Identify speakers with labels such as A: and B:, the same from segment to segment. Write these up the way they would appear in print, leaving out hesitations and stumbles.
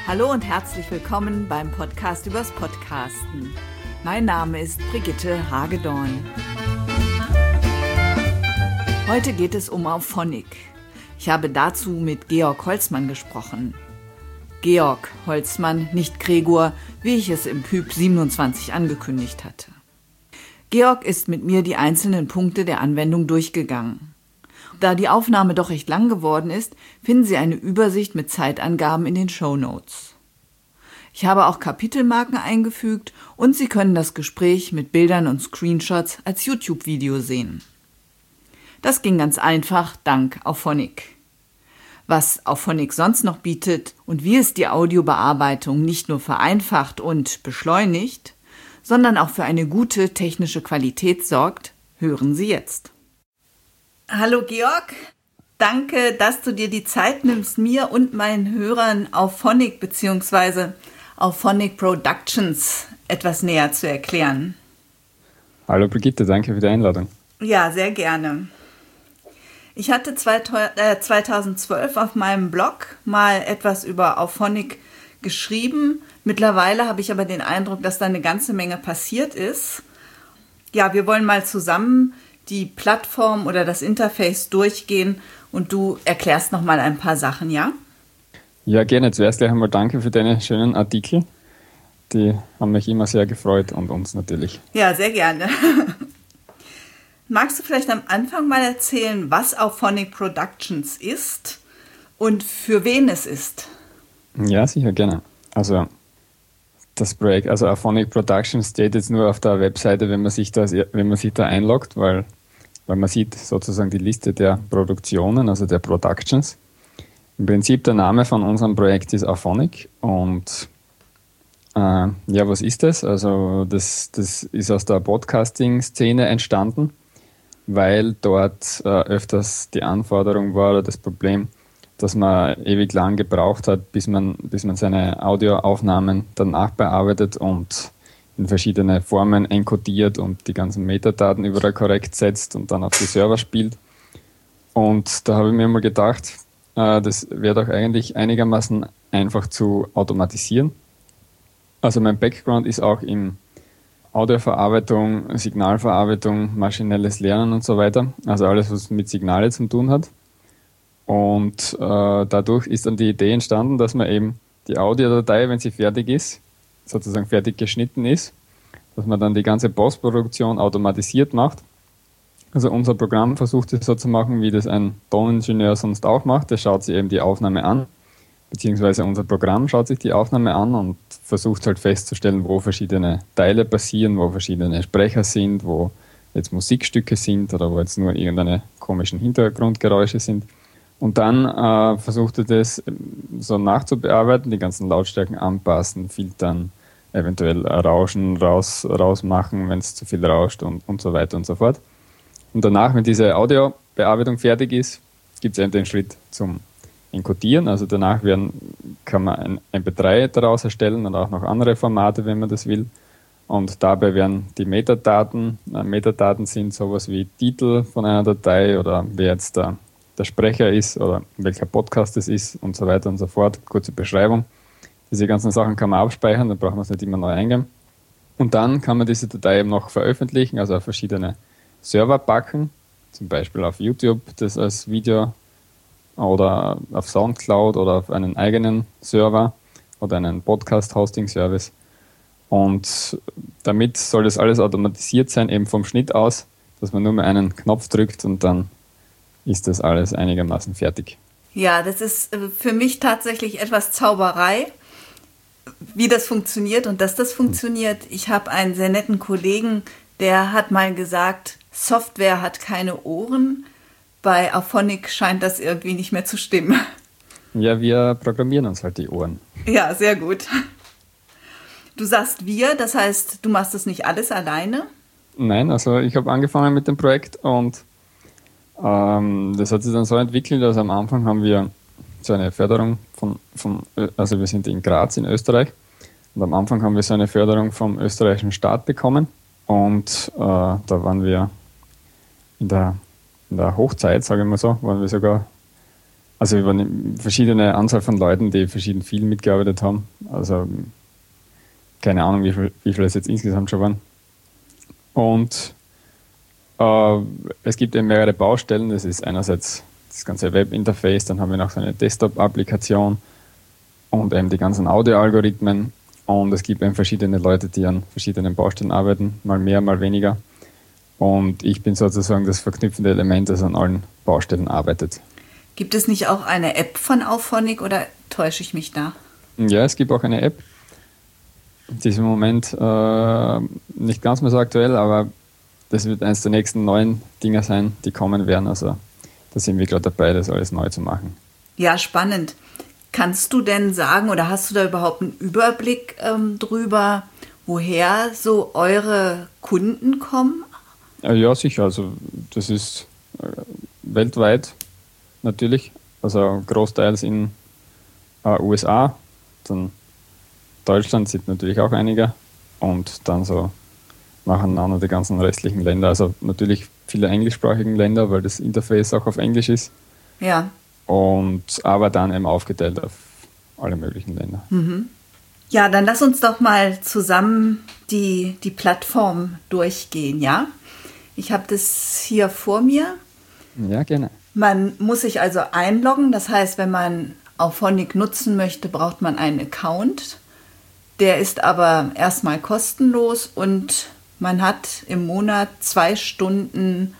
A: Hallo und herzlich willkommen beim Podcast übers Podcasten. Mein Name ist Brigitte Hagedorn. Heute geht es um Auphonic. Ich habe dazu mit Georg Holzmann gesprochen. Georg Holzmann, nicht Gregor, wie ich es im Pyp 27 angekündigt hatte. Georg ist mit mir die einzelnen Punkte der Anwendung durchgegangen. Da die Aufnahme doch recht lang geworden ist, finden Sie eine Übersicht mit Zeitangaben in den Shownotes. Ich habe auch Kapitelmarken eingefügt und Sie können das Gespräch mit Bildern und Screenshots als YouTube-Video sehen. Das ging ganz einfach dank Auphonic. Was Auphonic sonst noch bietet und wie es die Audiobearbeitung nicht nur vereinfacht und beschleunigt, sondern auch für eine gute technische Qualität sorgt, hören Sie jetzt. Hallo Georg, danke, dass du dir die Zeit nimmst, mir und meinen Hörern Auphonic bzw. Auphonic Productions etwas näher zu erklären.
B: Hallo Brigitte, danke für die Einladung.
A: Ja, sehr gerne. Ich hatte 2012 auf meinem Blog mal etwas über Auphonic geschrieben. Mittlerweile habe ich aber den Eindruck, dass da eine ganze Menge passiert ist. Ja, wir wollen mal zusammen die Plattform oder das Interface durchgehen und du erklärst noch mal ein paar Sachen, ja?
B: Ja, gerne. Zuerst gleich einmal danke für deine schönen Artikel. Die haben mich immer sehr gefreut und uns natürlich.
A: Ja, sehr gerne. Magst du vielleicht am Anfang mal erzählen, was Auphonic Productions ist und für wen es ist?
B: Ja, sicher, gerne. Also das Projekt, also Auphonic Productions steht jetzt nur auf der Webseite, wenn man sich da einloggt, weil man sieht sozusagen die Liste der Produktionen, also der Productions. Im Prinzip der Name von unserem Projekt ist Auphonic und ja, was ist das? Also das ist aus der Podcasting-Szene entstanden, weil dort öfters die Anforderung war oder das Problem, dass man ewig lang gebraucht hat, bis man seine Audioaufnahmen dann nachbearbeitet und in verschiedene Formen enkodiert und die ganzen Metadaten überall korrekt setzt und dann auf die Server spielt. Und da habe ich mir mal gedacht, das wäre doch eigentlich einigermaßen einfach zu automatisieren. Also mein Background ist auch in Audioverarbeitung, Signalverarbeitung, maschinelles Lernen und so weiter. Also alles, was mit Signale zu tun hat. Und dadurch ist dann die Idee entstanden, dass man eben die Audiodatei, wenn sie fertig ist, sozusagen fertig geschnitten ist, dass man dann die ganze Postproduktion automatisiert macht. Also unser Programm versucht es so zu machen, wie das ein Toningenieur sonst auch macht. Der schaut sich eben die Aufnahme an, beziehungsweise unser Programm schaut sich die Aufnahme an und versucht halt festzustellen, wo verschiedene Teile passieren, wo verschiedene Sprecher sind, wo jetzt Musikstücke sind oder wo jetzt nur irgendeine komischen Hintergrundgeräusche sind. Und dann versucht er das so nachzubearbeiten, die ganzen Lautstärken anpassen, filtern, eventuell Rauschen rausmachen, wenn es zu viel rauscht und so weiter und so fort. Und danach, wenn diese Audiobearbeitung fertig ist, gibt es eben den Schritt zum Encodieren. Also danach kann man ein MP3 daraus erstellen und auch noch andere Formate, wenn man das will. Und dabei werden die Metadaten sind sowas wie Titel von einer Datei oder wer jetzt der Sprecher ist oder welcher Podcast es ist und so weiter und so fort. Kurze Beschreibung. Diese ganzen Sachen kann man abspeichern, da braucht man es nicht immer neu eingeben. Und dann kann man diese Datei eben noch veröffentlichen, also auf verschiedene Server packen, zum Beispiel auf YouTube das als Video oder auf Soundcloud oder auf einen eigenen Server oder einen Podcast-Hosting-Service. Und damit soll das alles automatisiert sein, eben vom Schnitt aus, dass man nur mal einen Knopf drückt und dann ist das alles einigermaßen fertig.
A: Ja, das ist für mich tatsächlich etwas Zauberei, wie das funktioniert und dass das funktioniert. Ich habe einen sehr netten Kollegen, der hat mal gesagt, Software hat keine Ohren. Bei Auphonic scheint das irgendwie nicht mehr zu stimmen.
B: Ja, wir programmieren uns halt die Ohren.
A: Ja, sehr gut. Du sagst wir, das heißt, du machst das nicht alles alleine?
B: Nein, also ich habe angefangen mit dem Projekt und das hat sich dann so entwickelt, dass am Anfang haben wir so eine Förderung also wir sind in Graz in Österreich und am Anfang haben wir so eine Förderung vom österreichischen Staat bekommen und da waren wir in der Hochzeit, sage ich mal so, waren wir sogar Also über eine verschiedene Anzahl von Leuten, die verschieden viel mitgearbeitet haben. Also keine Ahnung, wie viel es jetzt insgesamt schon waren. Und es gibt eben mehrere Baustellen. Das ist einerseits das ganze Webinterface, dann haben wir noch so eine Desktop-Applikation und eben die ganzen Audio-Algorithmen. Und es gibt eben verschiedene Leute, die an verschiedenen Baustellen arbeiten, mal mehr, mal weniger. Und ich bin sozusagen das verknüpfende Element, das an allen Baustellen arbeitet.
A: Gibt es nicht auch eine App von Auphonic oder täusche ich mich da?
B: Ja, es gibt auch eine App. Die ist im Moment nicht ganz mehr so aktuell, aber das wird eines der nächsten neuen Dinger sein, die kommen werden. Also da sind wir gerade dabei, das alles neu zu machen.
A: Ja, spannend. Kannst du denn sagen oder hast du da überhaupt einen Überblick drüber, woher so eure Kunden kommen?
B: Ja, sicher. Also das ist weltweit natürlich. Also großteils in USA, dann Deutschland sind natürlich auch einige und dann so nacheinander die ganzen restlichen Länder. Also natürlich viele englischsprachige Länder, weil das Interface auch auf Englisch ist.
A: Ja.
B: Und aber dann eben aufgeteilt auf alle möglichen Länder.
A: Mhm. Ja, dann lass uns doch mal zusammen die Plattform durchgehen, ja? Ich habe das hier vor mir.
B: Ja, gerne.
A: Man muss sich also einloggen. Das heißt, wenn man Auphonic nutzen möchte, braucht man einen Account. Der ist aber erstmal kostenlos und man hat im Monat 2 Stunden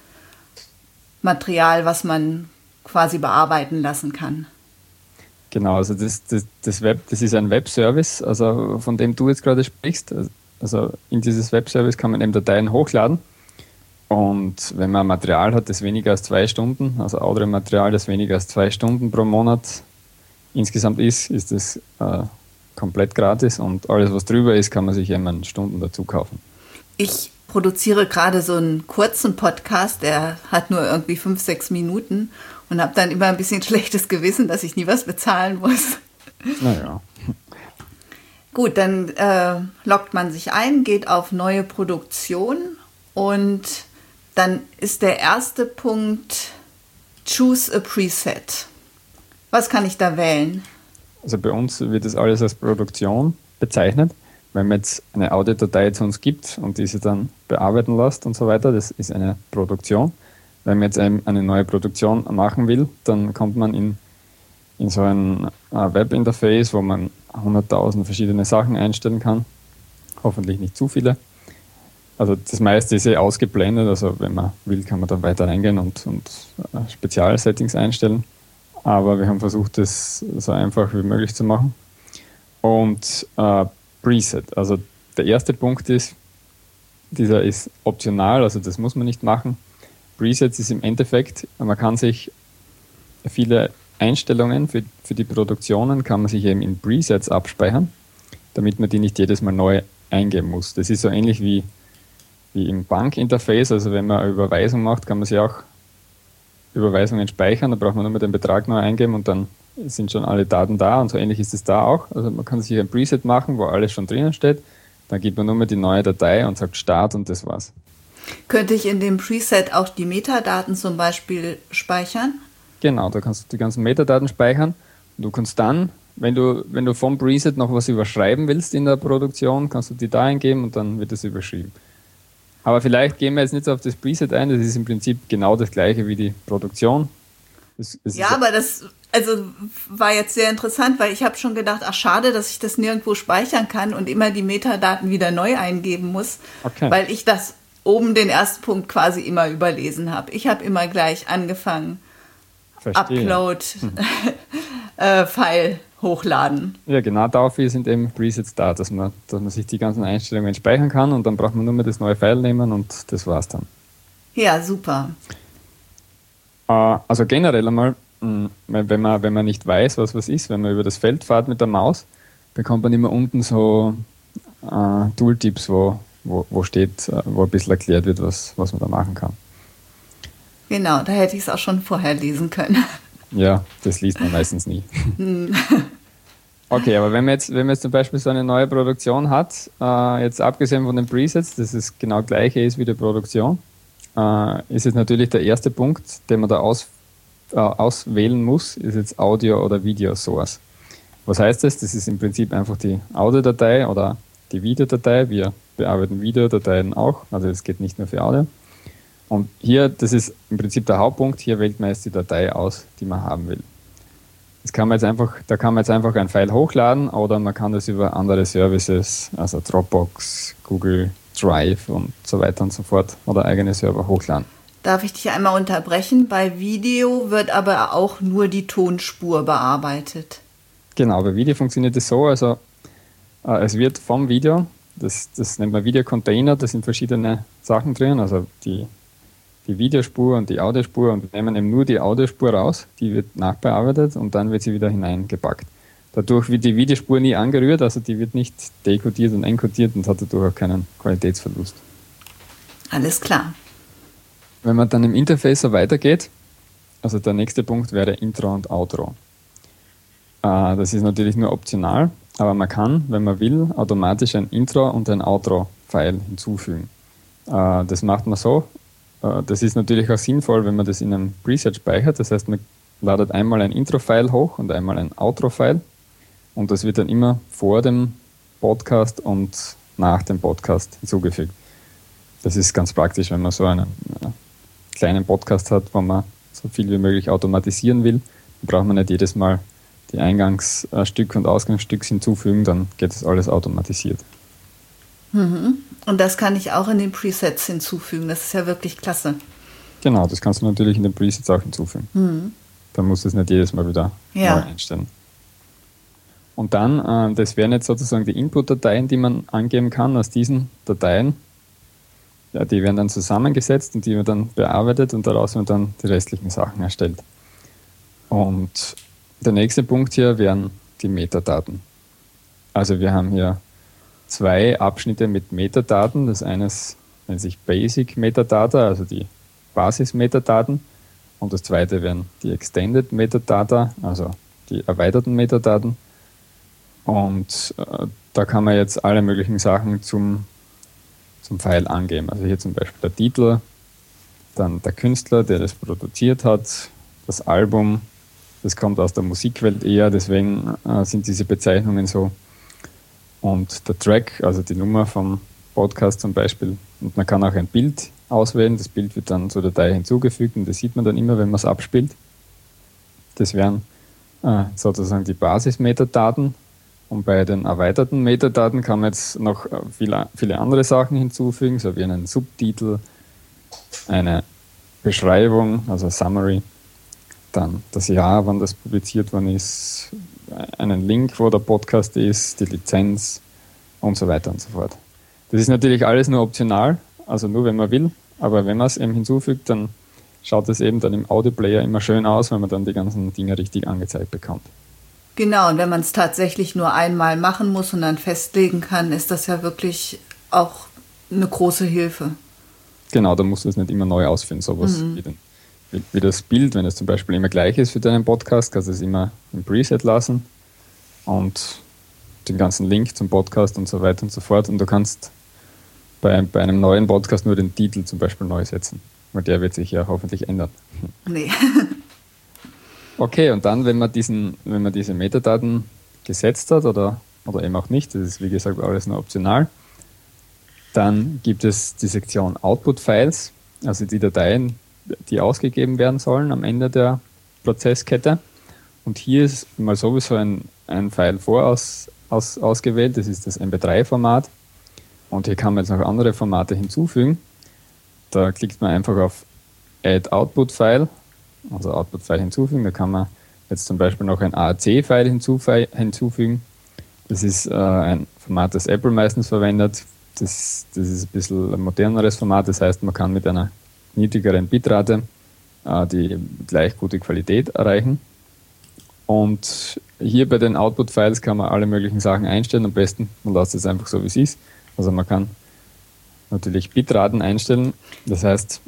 A: Material, was man quasi bearbeiten lassen kann.
B: Genau, also das ist ein Webservice, also von dem du jetzt gerade sprichst. Also in dieses Webservice kann man eben Dateien hochladen. Und wenn man Material hat, das weniger als 2 Stunden, also Audiomaterial, das weniger als 2 Stunden pro Monat insgesamt ist das komplett gratis und alles, was drüber ist, kann man sich eben an Stunden dazu kaufen.
A: Ich produziere gerade so einen kurzen Podcast, der hat nur irgendwie 5-6 Minuten und habe dann immer ein bisschen schlechtes Gewissen, dass ich nie was bezahlen muss.
B: Naja.
A: Gut, dann loggt man sich ein, geht auf neue Produktion und dann ist der erste Punkt Choose a Preset. Was kann ich da wählen?
B: Also bei uns wird das alles als Produktion bezeichnet. Wenn man jetzt eine Audiodatei zu uns gibt und diese dann bearbeiten lässt und so weiter, das ist eine Produktion. Wenn man jetzt eine neue Produktion machen will, dann kommt man in so ein Webinterface, wo man 100.000 verschiedene Sachen einstellen kann. Hoffentlich nicht zu viele. Also das meiste ist ausgeblendet, also wenn man will, kann man da weiter reingehen und Spezialsettings einstellen. Aber wir haben versucht, das so einfach wie möglich zu machen. Und Preset, also der erste Punkt ist, dieser ist optional, also das muss man nicht machen. Presets ist im Endeffekt, man kann sich viele Einstellungen für die Produktionen, kann man sich eben in Presets abspeichern, damit man die nicht jedes Mal neu eingeben muss. Das ist so ähnlich wie im Bankinterface, also wenn man eine Überweisung macht, kann man sich auch Überweisungen speichern, da braucht man nur mal den Betrag neu eingeben und dann sind schon alle Daten da und so ähnlich ist es da auch. Also man kann sich ein Preset machen, wo alles schon drinnen steht, dann gibt man nur mal die neue Datei und sagt Start und das war's.
A: Könnte ich in dem Preset auch die Metadaten zum Beispiel speichern?
B: Genau, da kannst du die ganzen Metadaten speichern und du kannst dann, wenn du vom Preset noch was überschreiben willst in der Produktion, kannst du die da eingeben und dann wird es überschrieben. Aber vielleicht gehen wir jetzt nicht so auf das Preset ein, das ist im Prinzip genau das gleiche wie die Produktion.
A: Aber das war jetzt sehr interessant, weil ich habe schon gedacht, ach schade, dass ich das nirgendwo speichern kann und immer die Metadaten wieder neu eingeben muss, weil ich das oben den ersten Punkt quasi immer überlesen habe. Ich habe immer gleich angefangen, Upload, File hochladen.
B: Ja, genau dafür sind eben Presets da, dass man sich die ganzen Einstellungen speichern kann und dann braucht man nur mehr das neue File nehmen und das war's dann.
A: Ja, super.
B: Also generell einmal, wenn man nicht weiß, was ist, wenn man über das Feld fährt mit der Maus, bekommt man immer unten so Tooltips, wo steht, wo ein bisschen erklärt wird, was man da machen kann.
A: Genau, da hätte ich es auch schon vorher lesen können.
B: Ja, das liest man meistens nie. Okay, aber wenn man jetzt zum Beispiel so eine neue Produktion hat, jetzt abgesehen von den Presets, dass es genau gleiche ist wie die Produktion, ist es natürlich der erste Punkt, den man da auswählen muss, ist jetzt Audio oder Video Source. Was heißt das? Das ist im Prinzip einfach die Audiodatei oder die Videodatei. Wir bearbeiten Videodateien auch, also es geht nicht nur für Audio. Und hier, das ist im Prinzip der Hauptpunkt, hier wählt man jetzt die Datei aus, die man haben will. Da kann man jetzt einfach ein File hochladen oder man kann das über andere Services, also Dropbox, Google Drive und so weiter und so fort oder eigene Server hochladen.
A: Darf ich dich einmal unterbrechen? Bei Video wird aber auch nur die Tonspur bearbeitet.
B: Genau, bei Video funktioniert es so, also es wird vom Video, das nennt man Videocontainer, da sind verschiedene Sachen drin, also die Videospur und die Audiospur, und wir nehmen eben nur die Audiospur raus, die wird nachbearbeitet und dann wird sie wieder hineingepackt. Dadurch wird die Videospur nie angerührt, also die wird nicht dekodiert und enkodiert und hat dadurch auch keinen Qualitätsverlust.
A: Alles klar.
B: Wenn man dann im Interface so weitergeht, also der nächste Punkt wäre Intro und Outro. Das ist natürlich nur optional, aber man kann, wenn man will, automatisch ein Intro und ein Outro-File hinzufügen. Das macht man so. Das ist natürlich auch sinnvoll, wenn man das in einem Preset speichert. Das heißt, man ladet einmal ein Intro-File hoch und einmal ein Outro-File. Und das wird dann immer vor dem Podcast und nach dem Podcast hinzugefügt. Das ist ganz praktisch, wenn man so einen kleinen Podcast hat, wo man so viel wie möglich automatisieren will. Dann braucht man nicht jedes Mal die Eingangsstück und Ausgangsstücks hinzufügen, dann geht das alles automatisiert.
A: Und das kann ich auch in den Presets hinzufügen. Das ist ja wirklich klasse.
B: Genau, das kannst du natürlich in den Presets auch hinzufügen. Dann musst du es nicht jedes Mal wieder neu einstellen. Und dann, das wären jetzt sozusagen die Input-Dateien, die man angeben kann. Aus diesen Dateien, ja, die werden dann zusammengesetzt und die werden dann bearbeitet und daraus werden dann die restlichen Sachen erstellt. Und der nächste Punkt hier wären die Metadaten. Also wir haben hier 2 Abschnitte mit Metadaten. Das eine nennt sich Basic Metadata, also die Basis-Metadaten. Und das zweite wären die Extended Metadata, also die erweiterten Metadaten. Und da kann man jetzt alle möglichen Sachen zum File angeben. Also hier zum Beispiel der Titel, dann der Künstler, der das produziert hat, das Album. Das kommt aus der Musikwelt eher, deswegen sind diese Bezeichnungen so. Und der Track, also die Nummer vom Podcast zum Beispiel. Und man kann auch ein Bild auswählen. Das Bild wird dann zur Datei hinzugefügt und das sieht man dann immer, wenn man es abspielt. Das wären sozusagen die Basis-Metadaten. Und bei den erweiterten Metadaten kann man jetzt noch viele andere Sachen hinzufügen, so wie einen Subtitel, eine Beschreibung, also Summary, dann das Jahr, wann das publiziert worden ist, einen Link, wo der Podcast ist, die Lizenz und so weiter und so fort. Das ist natürlich alles nur optional, also nur wenn man will, aber wenn man es eben hinzufügt, dann schaut es eben dann im Audioplayer immer schön aus, wenn man dann die ganzen Dinge richtig angezeigt bekommt.
A: Genau, und wenn man es tatsächlich nur einmal machen muss und dann festlegen kann, ist das ja wirklich auch eine große Hilfe.
B: Genau, da musst du es nicht immer neu ausführen, sowas wie das Bild, wenn es zum Beispiel immer gleich ist für deinen Podcast, kannst du es immer im Preset lassen und den ganzen Link zum Podcast und so weiter und so fort. Und du kannst bei einem neuen Podcast nur den Titel zum Beispiel neu setzen, weil der wird sich ja hoffentlich ändern.
A: Nee.
B: Okay, und dann, wenn man diese Metadaten gesetzt hat oder eben auch nicht, das ist wie gesagt alles nur optional, dann gibt es die Sektion Output Files, also die Dateien, die ausgegeben werden sollen am Ende der Prozesskette. Und hier ist mal sowieso ein File ausgewählt, das ist das MP3-Format. Und hier kann man jetzt noch andere Formate hinzufügen. Da klickt man einfach auf Add Output File, also Output File hinzufügen. Da kann man jetzt zum Beispiel noch ein AAC-File hinzufügen. Das ist ein Format, das Apple meistens verwendet. Das ist ein bisschen ein moderneres Format, das heißt, man kann mit einer niedrigeren Bitrate die gleich gute Qualität erreichen. Und hier bei den Output-Files kann man alle möglichen Sachen einstellen. Am besten, man lässt es einfach so, wie es ist. Also man kann natürlich Bitraten einstellen. Das heißt,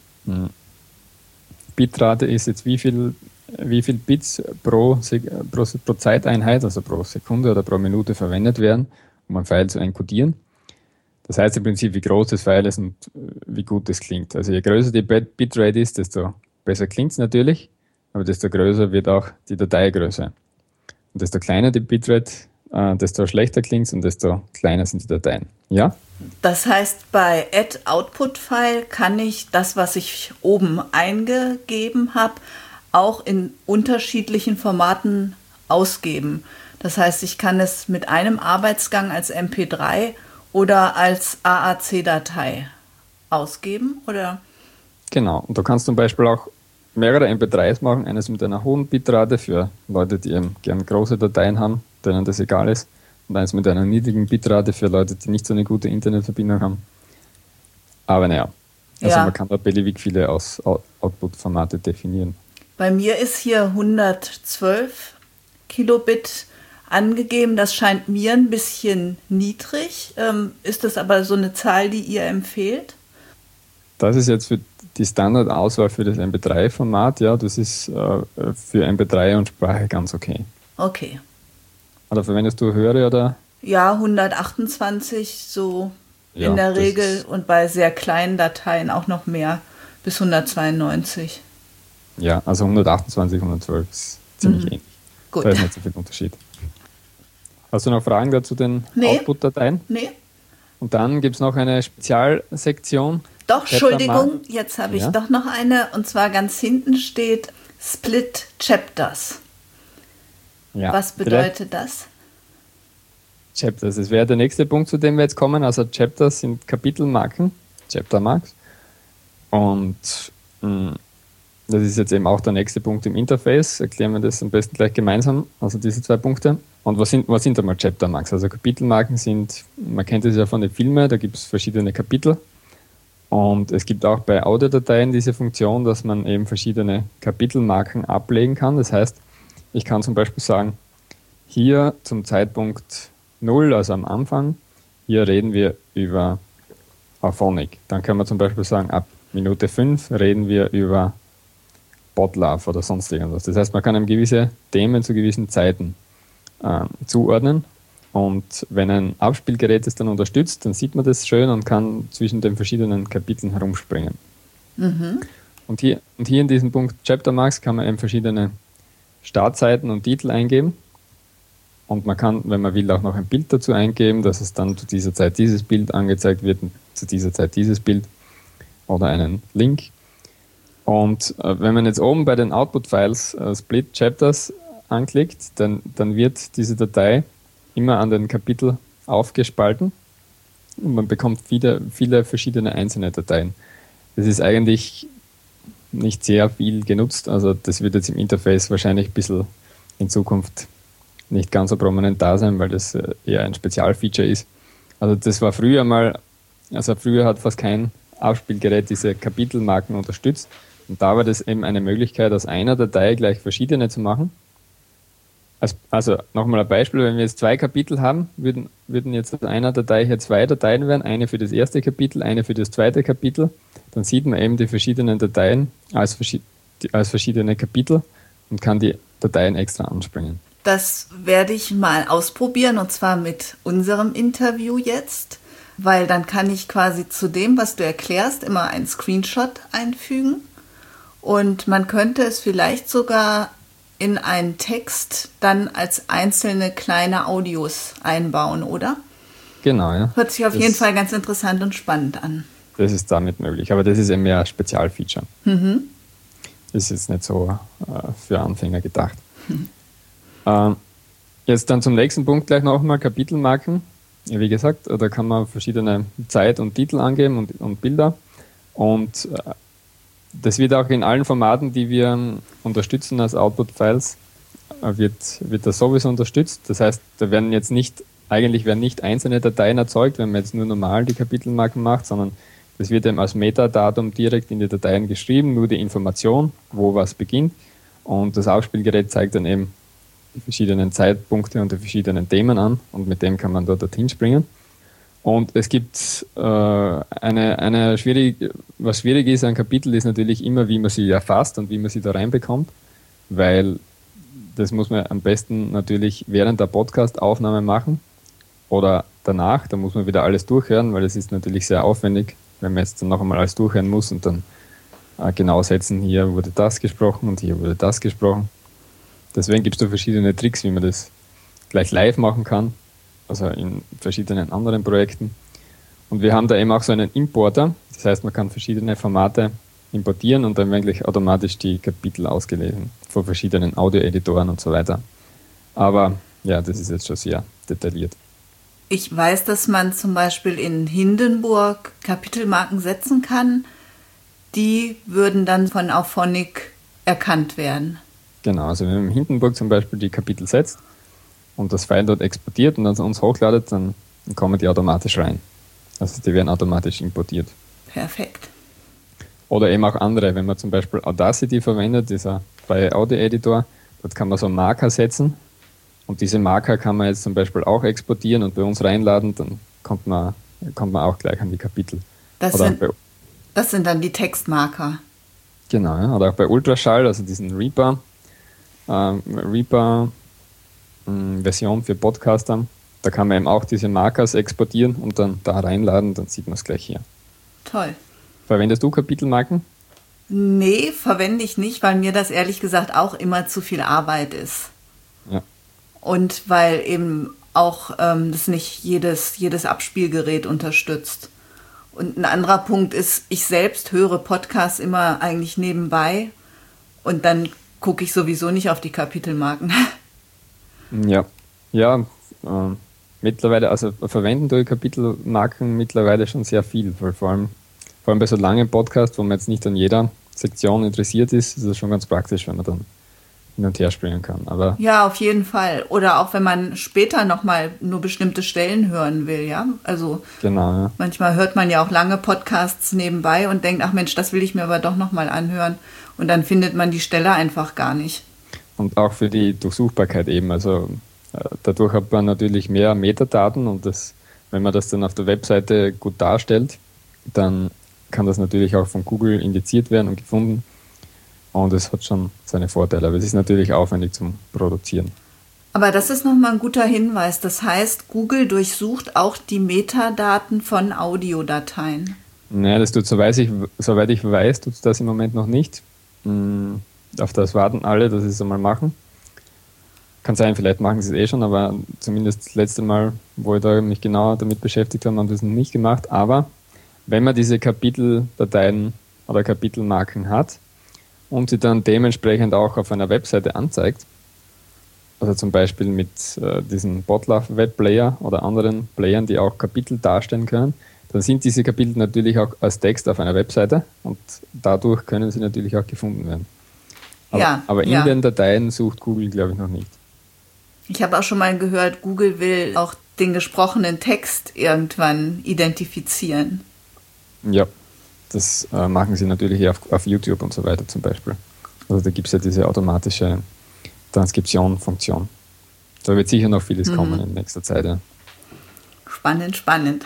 B: Bitrate ist jetzt wie viel Bits pro Zeiteinheit, also pro Sekunde oder pro Minute verwendet werden, um ein File zu encodieren. Das heißt im Prinzip, wie groß das File ist und wie gut das klingt. Also je größer die Bitrate ist, desto besser klingt es natürlich. aber desto größer wird auch die Dateigröße. Und desto kleiner die Bitrate, desto schlechter klingt es und desto kleiner sind die Dateien. Ja?
A: Das heißt, bei Add Output File kann ich das, was ich oben eingegeben habe, auch in unterschiedlichen Formaten ausgeben. Das heißt, ich kann es mit einem Arbeitsgang als MP3 oder als AAC-Datei ausgeben, oder?
B: Genau. Und du kannst zum Beispiel auch mehrere MP3s machen, eines mit einer hohen Bitrate für Leute, die eben gern große Dateien haben, denen das egal ist, und eins mit einer niedrigen Bitrate für Leute, die nicht so eine gute Internetverbindung haben. Aber naja, also man kann da beliebig viele Output-Formate definieren.
A: Bei mir ist hier 112 Kilobit angegeben. Das scheint mir ein bisschen niedrig. Ist das aber so eine Zahl, die ihr empfehlt?
B: Das ist jetzt für die Standardauswahl für das MP3-Format. Ja, das ist für MP3 und Sprache ganz okay.
A: Okay.
B: Oder verwendest du höhere oder?
A: Ja, 128 so ja, in der Regel und bei sehr kleinen Dateien auch noch mehr, bis 192.
B: Ja, also 128, 112 ist ziemlich ähnlich. Gut. Da ist nicht so viel Unterschied. Hast du noch Fragen dazu den Output-Dateien? Nee. Und dann gibt es noch eine Spezialsektion.
A: Doch, Entschuldigung, jetzt habe ich doch noch eine. Und zwar ganz hinten steht Split Chapters. Ja, was bedeutet das?
B: Chapters, das wäre der nächste Punkt, zu dem wir jetzt kommen. Also Chapters sind Kapitelmarken, Chaptermarks. Und das ist jetzt eben auch der nächste Punkt im Interface. Erklären wir das am besten gleich gemeinsam, also diese zwei Punkte. Und was sind einmal Chaptermarks? Also Kapitelmarken sind, man kennt das ja von den Filmen, da gibt es verschiedene Kapitel. Und es gibt auch bei Audiodateien diese Funktion, dass man eben verschiedene Kapitelmarken ablegen kann. Das heißt, ich kann zum Beispiel sagen, hier zum Zeitpunkt 0, also am Anfang, hier reden wir über Auphonic. Dann kann man zum Beispiel sagen, ab Minute 5 reden wir über Botlove oder sonst irgendwas. Das heißt, man kann einem gewisse Themen zu gewissen Zeiten zuordnen. Und wenn ein Abspielgerät es dann unterstützt, dann sieht man das schön und kann zwischen den verschiedenen Kapiteln herumspringen. Mhm. Und hier in diesem Punkt Chaptermarks kann man eben verschiedene Startseiten und Titel eingeben. Und man kann, wenn man will, auch noch ein Bild dazu eingeben, dass es dann zu dieser Zeit dieses Bild angezeigt wird und zu dieser Zeit dieses Bild oder einen Link. Und wenn man jetzt oben bei den Output-Files Split Chapters anklickt, dann wird diese Datei immer an den Kapitel aufgespalten und man bekommt viele verschiedene einzelne Dateien. Das ist eigentlich nicht sehr viel genutzt, also das wird jetzt im Interface wahrscheinlich ein bisschen in Zukunft nicht ganz so prominent da sein, weil das eher ein Spezialfeature ist. Also das war früher mal, also früher hat fast kein Abspielgerät diese Kapitelmarken unterstützt und da war das eben eine Möglichkeit, aus einer Datei gleich verschiedene zu machen. Also nochmal ein Beispiel, wenn wir jetzt 2 Kapitel haben, würden jetzt aus einer Datei hier 2 Dateien werden, eine für das erste Kapitel, eine für das zweite Kapitel. Dann sieht man eben die verschiedenen Dateien als verschiedene Kapitel und kann die Dateien extra anspringen.
A: Das werde ich mal ausprobieren und zwar mit unserem Interview jetzt, weil dann kann ich quasi zu dem, was du erklärst, immer einen Screenshot einfügen und man könnte es vielleicht sogar in einen Text dann als einzelne kleine Audios einbauen, oder?
B: Genau, ja.
A: Hört sich auf jeden Fall ganz interessant und spannend an.
B: Das ist damit möglich, aber das ist eben mehr ein Spezialfeature. Mhm. Das ist jetzt nicht so für Anfänger gedacht. Jetzt dann zum nächsten Punkt gleich nochmal, Kapitelmarken. Ja, wie gesagt, da kann man verschiedene Zeit und Titel angeben und Bilder. Und das wird auch in allen Formaten, die wir unterstützen als Output-Files, wird das sowieso unterstützt. Das heißt, eigentlich werden nicht einzelne Dateien erzeugt, wenn man jetzt nur normal die Kapitelmarken macht, sondern das wird eben als Metadatum direkt in die Dateien geschrieben, nur die Information, wo was beginnt. Und das Aufspielgerät zeigt dann eben die verschiedenen Zeitpunkte und die verschiedenen Themen an und mit dem kann man dort dorthin springen. Und es gibt was schwierig ist an Kapitel, ist natürlich immer, wie man sie erfasst und wie man sie da reinbekommt, weil das muss man am besten natürlich während der Podcast-Aufnahme machen oder danach, da muss man wieder alles durchhören, weil es ist natürlich sehr aufwendig, wenn man jetzt dann noch einmal alles durchhören muss und dann genau setzen, hier wurde das gesprochen und hier wurde das gesprochen. Deswegen gibt es da verschiedene Tricks, wie man das gleich live machen kann, also in verschiedenen anderen Projekten. Und wir haben da eben auch so einen Importer, das heißt, man kann verschiedene Formate importieren und dann werden gleich automatisch die Kapitel ausgelesen von verschiedenen Audio-Editoren und so weiter. Aber ja, das ist jetzt schon sehr detailliert.
A: Ich weiß, dass man zum Beispiel in Hindenburg Kapitelmarken setzen kann. Die würden dann von Auphonic erkannt werden.
B: Genau, also wenn man in Hindenburg zum Beispiel die Kapitel setzt und das File dort exportiert und dann zu uns hochladet, dann kommen die automatisch rein. Also die werden automatisch importiert.
A: Perfekt.
B: Oder eben auch andere, wenn man zum Beispiel Audacity verwendet, dieser freie Audio-Editor, dort kann man so Marker setzen und diese Marker kann man jetzt zum Beispiel auch exportieren und bei uns reinladen, dann kommt man auch gleich an die Kapitel.
A: Das sind dann die Textmarker.
B: Genau, ja. Oder auch bei Ultraschall, also diesen Reaper-Version für Podcaster, da kann man eben auch diese Markers exportieren und dann da reinladen, dann sieht man es gleich hier.
A: Toll.
B: Verwendest du Kapitelmarken?
A: Nee, verwende ich nicht, weil mir das ehrlich gesagt auch immer zu viel Arbeit ist.
B: Ja.
A: Und weil eben auch das nicht jedes Abspielgerät unterstützt. Und ein anderer Punkt ist, ich selbst höre Podcasts immer eigentlich nebenbei und dann gucke ich sowieso nicht auf die Kapitelmarken.
B: Ja, mittlerweile, also verwenden durch Kapitelmarken mittlerweile schon sehr viel, weil vor allem bei so langen Podcasts, wo man jetzt nicht an jeder Sektion interessiert ist es schon ganz praktisch, wenn man dann hin und her springen kann. Aber
A: ja, auf jeden Fall. Oder auch wenn man später nochmal nur bestimmte Stellen hören will, ja. Also
B: genau, ja.
A: Manchmal hört man ja auch lange Podcasts nebenbei und denkt, ach Mensch, das will ich mir aber doch nochmal anhören. Und dann findet man die Stelle einfach gar nicht.
B: Und auch für die Durchsuchbarkeit eben. Also dadurch hat man natürlich mehr Metadaten und wenn man das dann auf der Webseite gut darstellt, dann kann das natürlich auch von Google indiziert werden und gefunden. Und es hat schon seine Vorteile, aber es ist natürlich aufwendig zum Produzieren.
A: Aber das ist nochmal ein guter Hinweis. Das heißt, Google durchsucht auch die Metadaten von Audiodateien.
B: Naja, das tut, soweit ich weiß, tut es das im Moment noch nicht. Auf das warten alle, dass sie es einmal machen. Kann sein, vielleicht machen sie es schon, aber zumindest das letzte Mal, wo ich da mich genauer damit beschäftigt habe, haben sie es noch nicht gemacht. Aber wenn man diese Kapiteldateien oder Kapitelmarken hat, und sie dann dementsprechend auch auf einer Webseite anzeigt, also zum Beispiel mit diesem Botlove Webplayer oder anderen Playern, die auch Kapitel darstellen können, dann sind diese Kapitel natürlich auch als Text auf einer Webseite und dadurch können sie natürlich auch gefunden werden. Aber in den Dateien sucht Google, glaube ich, noch nicht.
A: Ich habe auch schon mal gehört, Google will auch den gesprochenen Text irgendwann identifizieren.
B: Ja. Das machen sie natürlich auf YouTube und so weiter zum Beispiel. Also da gibt es ja diese automatische Transkription-Funktion. Da wird sicher noch vieles kommen in nächster Zeit. Ja.
A: Spannend.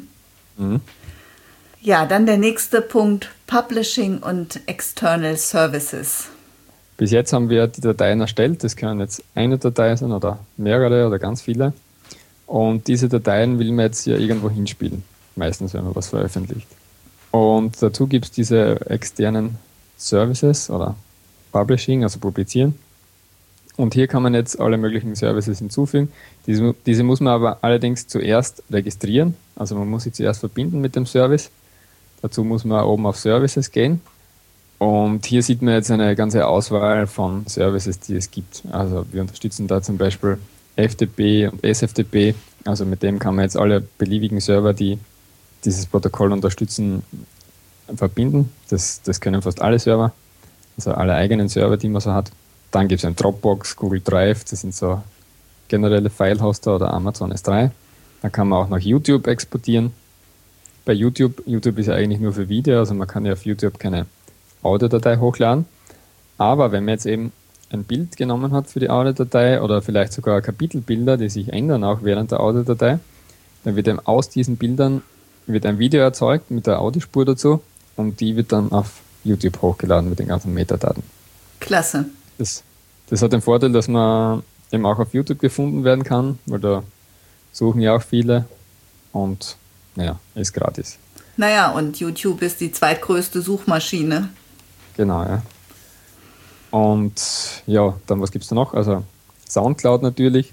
A: Ja, dann der nächste Punkt, Publishing und External Services.
B: Bis jetzt haben wir die Dateien erstellt. Das können jetzt eine Datei sein oder mehrere oder ganz viele. Und diese Dateien will man jetzt ja irgendwo hinspielen. Meistens, wenn man was veröffentlicht. Und dazu gibt es diese externen Services oder Publishing, also Publizieren. Und hier kann man jetzt alle möglichen Services hinzufügen. Diese muss man aber allerdings zuerst registrieren. Also man muss sie zuerst verbinden mit dem Service. Dazu muss man oben auf Services gehen. Und hier sieht man jetzt eine ganze Auswahl von Services, die es gibt. Also wir unterstützen da zum Beispiel FTP und SFTP. Also mit dem kann man jetzt alle beliebigen Server, die dieses Protokoll unterstützen, verbinden. Das können fast alle Server, also alle eigenen Server, die man so hat. Dann gibt es ein Dropbox, Google Drive, das sind so generelle File-Hoster oder Amazon S3. Dann kann man auch nach YouTube exportieren. Bei YouTube ist ja eigentlich nur für Video, also man kann ja auf YouTube keine Audiodatei hochladen. Aber wenn man jetzt eben ein Bild genommen hat für die Audiodatei oder vielleicht sogar Kapitelbilder, die sich ändern auch während der Audiodatei, dann wird eben aus diesen Bildern wird ein Video erzeugt mit der Audiospur dazu und die wird dann auf YouTube hochgeladen mit den ganzen Metadaten.
A: Klasse.
B: Das hat den Vorteil, dass man eben auch auf YouTube gefunden werden kann, weil da suchen ja auch viele und ist gratis.
A: Naja, und YouTube ist die zweitgrößte Suchmaschine.
B: Genau, ja. Und ja, dann was gibt es da noch? Also Soundcloud natürlich.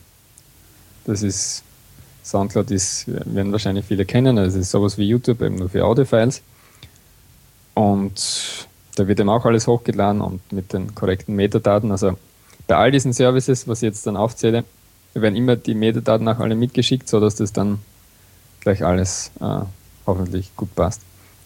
B: Soundcloud werden wahrscheinlich viele kennen, also es ist sowas wie YouTube, eben nur für Audiofiles. Und da wird eben auch alles hochgeladen und mit den korrekten Metadaten. Also bei all diesen Services, was ich jetzt dann aufzähle, werden immer die Metadaten auch alle mitgeschickt, sodass das dann gleich alles hoffentlich gut passt.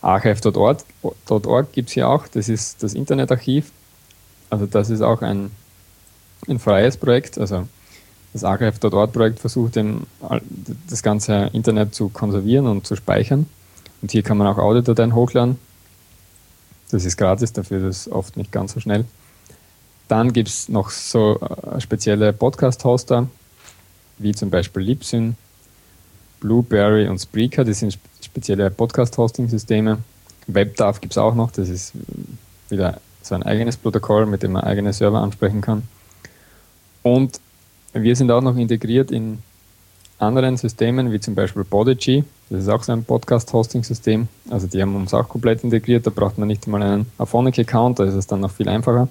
B: Archive.org gibt es hier auch, das ist das Internetarchiv. Also das ist auch ein freies Projekt. Also das Archive.org-Projekt versucht, das ganze Internet zu konservieren und zu speichern. Und hier kann man auch Audiodateien hochladen. Das ist gratis, dafür ist es oft nicht ganz so schnell. Dann gibt es noch so spezielle Podcast-Hoster, wie zum Beispiel Libsyn, Blueberry und Spreaker. Das sind spezielle Podcast-Hosting-Systeme. WebDAV gibt es auch noch. Das ist wieder so ein eigenes Protokoll, mit dem man eigene Server ansprechen kann. Und wir sind auch noch integriert in anderen Systemen, wie zum Beispiel Podigy. Das ist auch so ein Podcast-Hosting-System. Also die haben uns auch komplett integriert. Da braucht man nicht mal einen Auphonic-Account, da ist es dann noch viel einfacher.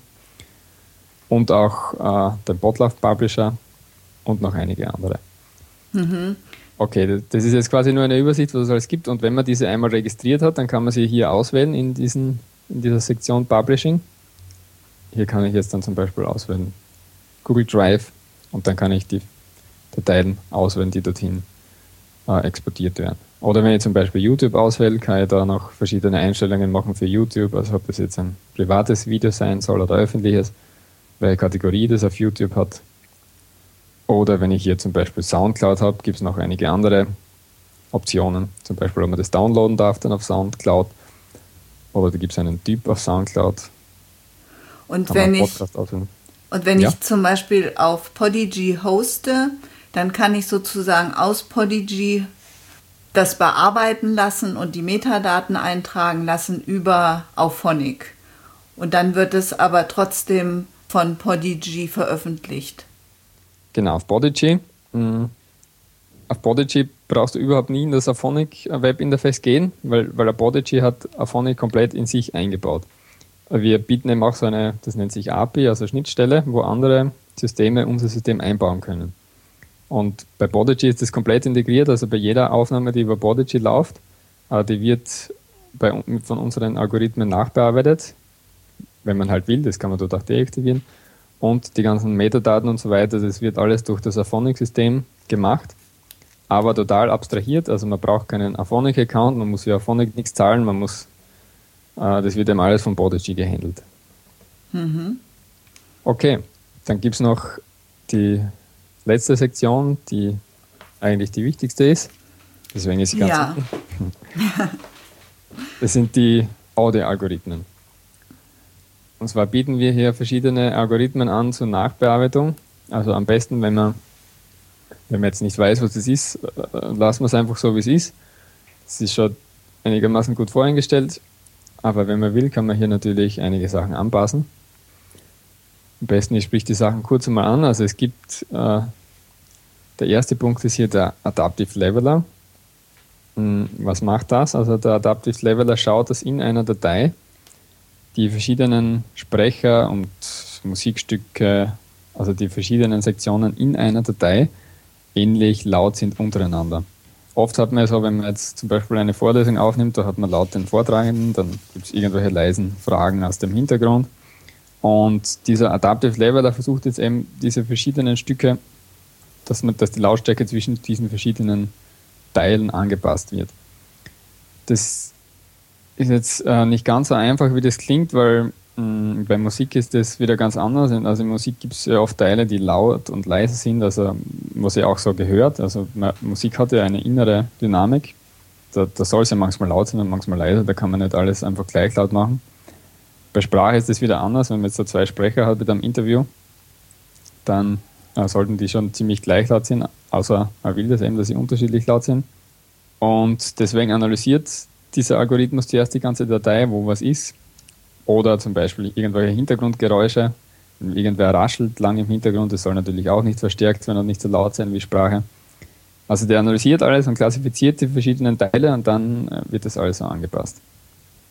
B: Und auch den Podlove-Publisher und noch einige andere. Mhm. Okay, das ist jetzt quasi nur eine Übersicht, was es alles gibt. Und wenn man diese einmal registriert hat, dann kann man sie hier auswählen in dieser Sektion Publishing. Hier kann ich jetzt dann zum Beispiel auswählen Google Drive und dann kann ich die Dateien auswählen, die dorthin exportiert werden. Oder wenn ich zum Beispiel YouTube auswähle, kann ich da noch verschiedene Einstellungen machen für YouTube, also ob das jetzt ein privates Video sein soll oder öffentliches, welche Kategorie das auf YouTube hat. Oder wenn ich hier zum Beispiel Soundcloud habe, gibt es noch einige andere Optionen. Zum Beispiel, ob man das downloaden darf dann auf Soundcloud. Oder da gibt es einen Typ auf Soundcloud.
A: Und wenn ich zum Beispiel auf Podigy hoste, dann kann ich sozusagen aus Podigy das bearbeiten lassen und die Metadaten eintragen lassen über Auphonic. Und dann wird es aber trotzdem von Podigy veröffentlicht.
B: Genau, auf Podigy. Auf Podigy brauchst du überhaupt nie in das Auphonic Webinterface gehen, weil der Podigy hat Auphonic komplett in sich eingebaut. Wir bieten eben auch so eine, das nennt sich API, also Schnittstelle, wo andere Systeme unser System einbauen können. Und bei Podigy ist das komplett integriert, also bei jeder Aufnahme, die über Podigy läuft, die wird von unseren Algorithmen nachbearbeitet, wenn man halt will, das kann man dort auch deaktivieren. Und die ganzen Metadaten und so weiter, das wird alles durch das Auphonic-System gemacht, aber total abstrahiert, also man braucht keinen Auphonic-Account, man muss für Auphonic nichts zahlen, das wird eben alles von Podigy gehandelt. Mhm. Okay, dann gibt es noch die letzte Sektion, die eigentlich die wichtigste ist. Deswegen ist sie ganz unten. Das sind die Audio-Algorithmen. Und zwar bieten wir hier verschiedene Algorithmen an zur Nachbearbeitung. Also am besten, wenn man jetzt nicht weiß, was das ist, lassen wir es einfach so, wie es ist. Es ist schon einigermaßen gut voreingestellt, aber wenn man will, kann man hier natürlich einige Sachen anpassen. Am besten, ich spreche die Sachen kurz einmal an. Also es gibt, der erste Punkt ist hier der Adaptive Leveler. Was macht das? Also der Adaptive Leveler schaut, dass in einer Datei die verschiedenen Sprecher und Musikstücke, also die verschiedenen Sektionen in einer Datei ähnlich laut sind untereinander. Oft hat man ja so, wenn man jetzt zum Beispiel eine Vorlesung aufnimmt, da hat man laut den Vortragenden, dann gibt es irgendwelche leisen Fragen aus dem Hintergrund. Und dieser Adaptive Leveler versucht jetzt eben diese verschiedenen Stücke, dass die Lautstärke zwischen diesen verschiedenen Teilen angepasst wird. Das ist jetzt nicht ganz so einfach, wie das klingt, weil bei Musik ist das wieder ganz anders. Also in Musik gibt es ja oft Teile, die laut und leise sind, also was ja auch so gehört. Also Musik hat ja eine innere Dynamik. Da soll es ja manchmal laut sein und manchmal leise, da kann man nicht alles einfach gleich laut machen. Bei Sprache ist das wieder anders. Wenn man jetzt so zwei Sprecher hat mit einem Interview, dann sollten die schon ziemlich gleich laut sein, außer man will das eben, dass sie unterschiedlich laut sind. Und deswegen analysiert dieser Algorithmus zuerst die ganze Datei, wo was ist. Oder zum Beispiel irgendwelche Hintergrundgeräusche. Wenn irgendwer raschelt lang im Hintergrund, das soll natürlich auch nicht verstärkt sein und nicht so laut sein wie Sprache. Also der analysiert alles und klassifiziert die verschiedenen Teile und dann wird das alles so angepasst.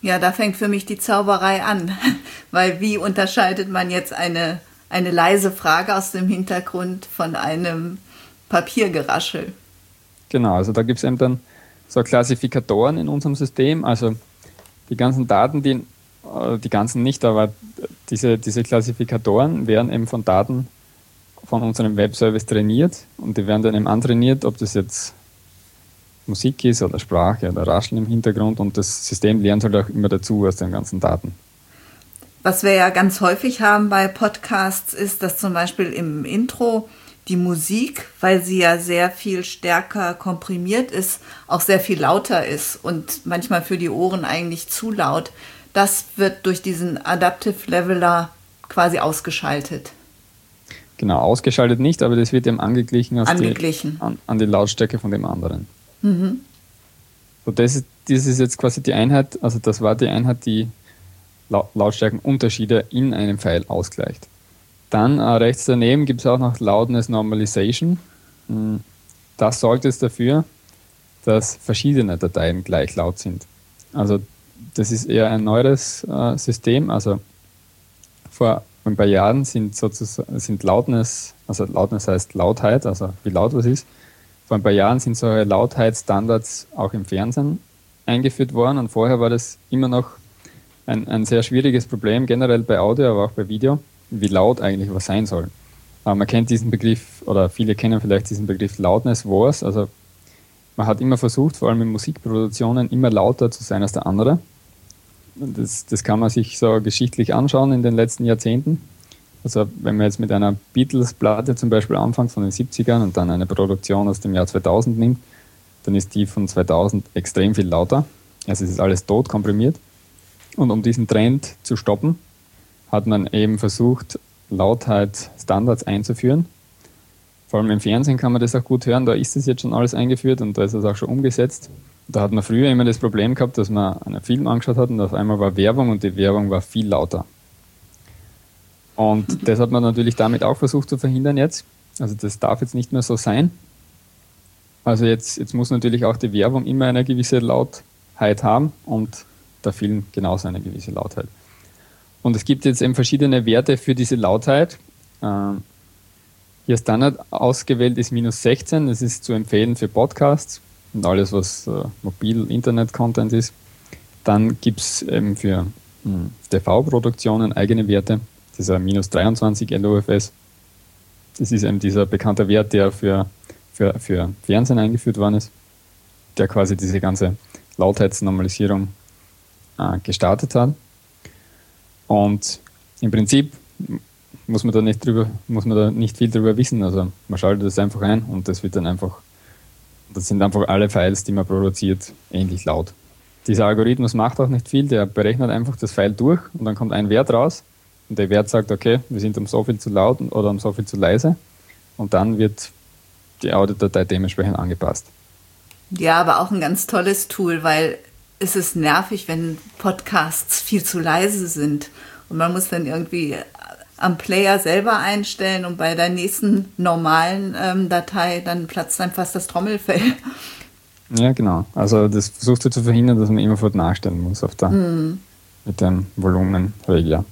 A: Ja, da fängt für mich die Zauberei an, weil wie unterscheidet man jetzt eine leise Frage aus dem Hintergrund von einem Papiergeraschel?
B: Genau, also da gibt es eben dann so Klassifikatoren in unserem System, also die ganzen Daten, die ganzen nicht, aber diese Klassifikatoren werden eben von Daten von unserem Webservice trainiert und die werden dann eben antrainiert, ob das jetzt Musik ist oder Sprache oder Rascheln im Hintergrund und das System lernt halt auch immer dazu aus den ganzen Daten.
A: Was wir ja ganz häufig haben bei Podcasts ist, dass zum Beispiel im Intro die Musik, weil sie ja sehr viel stärker komprimiert ist, auch sehr viel lauter ist und manchmal für die Ohren eigentlich zu laut. Das wird durch diesen Adaptive Leveler quasi ausgeschaltet.
B: Genau, ausgeschaltet nicht, aber das wird eben angeglichen an die Lautstärke von dem anderen. Mhm. So, das ist jetzt quasi die Einheit, also das war die Einheit, die Lautstärkenunterschiede in einem Pfeil ausgleicht. Dann rechts daneben gibt es auch noch Loudness Normalization. Das sorgt jetzt dafür, dass verschiedene Dateien gleich laut sind. Also das ist eher ein neueres System. Also vor ein paar Jahren sind Loudness, also Loudness heißt Lautheit, also wie laut was ist. Vor ein paar Jahren sind solche Lautheitsstandards auch im Fernsehen eingeführt worden und vorher war das immer noch ein sehr schwieriges Problem, generell bei Audio, aber auch bei Video, wie laut eigentlich was sein soll. Aber man kennt diesen Begriff, oder viele kennen vielleicht diesen Begriff Loudness Wars, also man hat immer versucht, vor allem in Musikproduktionen, immer lauter zu sein als der andere. Das kann man sich so geschichtlich anschauen in den letzten Jahrzehnten. Also wenn man jetzt mit einer Beatles-Platte zum Beispiel anfängt von den 70ern und dann eine Produktion aus dem Jahr 2000 nimmt, dann ist die von 2000 extrem viel lauter. Also es ist alles tot komprimiert. Und um diesen Trend zu stoppen, hat man eben versucht, Lautheitsstandards einzuführen. Vor allem im Fernsehen kann man das auch gut hören, da ist es jetzt schon alles eingeführt und da ist es auch schon umgesetzt. Da hat man früher immer das Problem gehabt, dass man einen Film angeschaut hat und auf einmal war Werbung und die Werbung war viel lauter. Und das hat man natürlich damit auch versucht zu verhindern jetzt. Also das darf jetzt nicht mehr so sein. Also jetzt muss natürlich auch die Werbung immer eine gewisse Lautheit haben und der Film genauso eine gewisse Lautheit. Und es gibt jetzt eben verschiedene Werte für diese Lautheit. Hier Standard ausgewählt ist -16. Das ist zu empfehlen für Podcasts und alles, was Mobil-Internet-Content ist. Dann gibt es eben für TV-Produktionen eigene Werte. Dieser -23 LOFS. Das ist eben dieser bekannte Wert, der für Fernsehen eingeführt worden ist, der quasi diese ganze Lautheitsnormalisierung gestartet hat. Und im Prinzip muss man da nicht viel drüber wissen. Also man schaltet das einfach ein und das sind einfach alle Files, die man produziert, ähnlich laut. Dieser Algorithmus macht auch nicht viel, der berechnet einfach das File durch und dann kommt ein Wert raus und der Wert sagt, okay, wir sind um so viel zu laut oder um so viel zu leise und dann wird die Audiodatei dementsprechend angepasst.
A: Ja, aber auch ein ganz tolles Tool, weil es ist nervig, wenn Podcasts viel zu leise sind und man muss dann irgendwie am Player selber einstellen und bei der nächsten normalen Datei dann platzt dann fast das Trommelfell.
B: Ja, genau. Also das versuchst du zu verhindern, dass man immerfort nachstellen muss mit dem Volumenregler.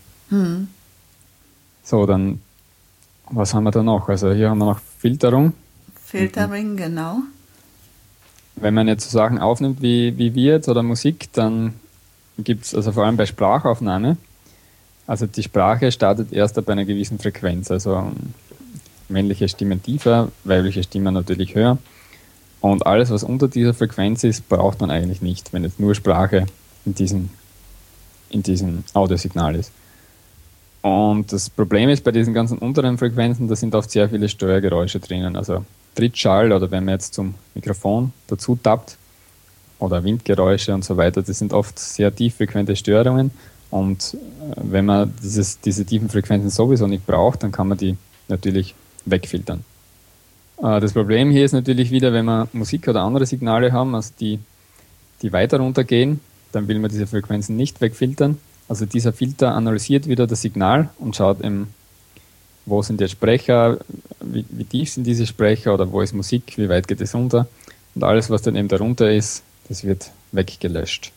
B: So, dann was haben wir da noch? Also hier haben wir noch Filterung.
A: Filtering, genau.
B: Wenn man jetzt so Sachen aufnimmt wie wir jetzt oder Musik, dann gibt es, also vor allem bei Sprachaufnahme, also die Sprache startet erst ab einer gewissen Frequenz, also männliche Stimmen tiefer, weibliche Stimmen natürlich höher. Und alles, was unter dieser Frequenz ist, braucht man eigentlich nicht, wenn jetzt nur Sprache in diesem Audiosignal ist. Und das Problem ist, bei diesen ganzen unteren Frequenzen, da sind oft sehr viele Störgeräusche drinnen, also Trittschall oder wenn man jetzt zum Mikrofon dazu tappt oder Windgeräusche und so weiter, das sind oft sehr tieffrequente Störungen und wenn man diese tiefen Frequenzen sowieso nicht braucht, dann kann man die natürlich wegfiltern. Das Problem hier ist natürlich wieder, wenn wir Musik oder andere Signale haben, also die weiter runtergehen, dann will man diese Frequenzen nicht wegfiltern. Also dieser Filter analysiert wieder das Signal und schaut eben, wo sind jetzt Sprecher, wie tief sind diese Sprecher oder wo ist Musik, wie weit geht es runter. Und alles, was dann eben darunter ist, das wird weggelöscht.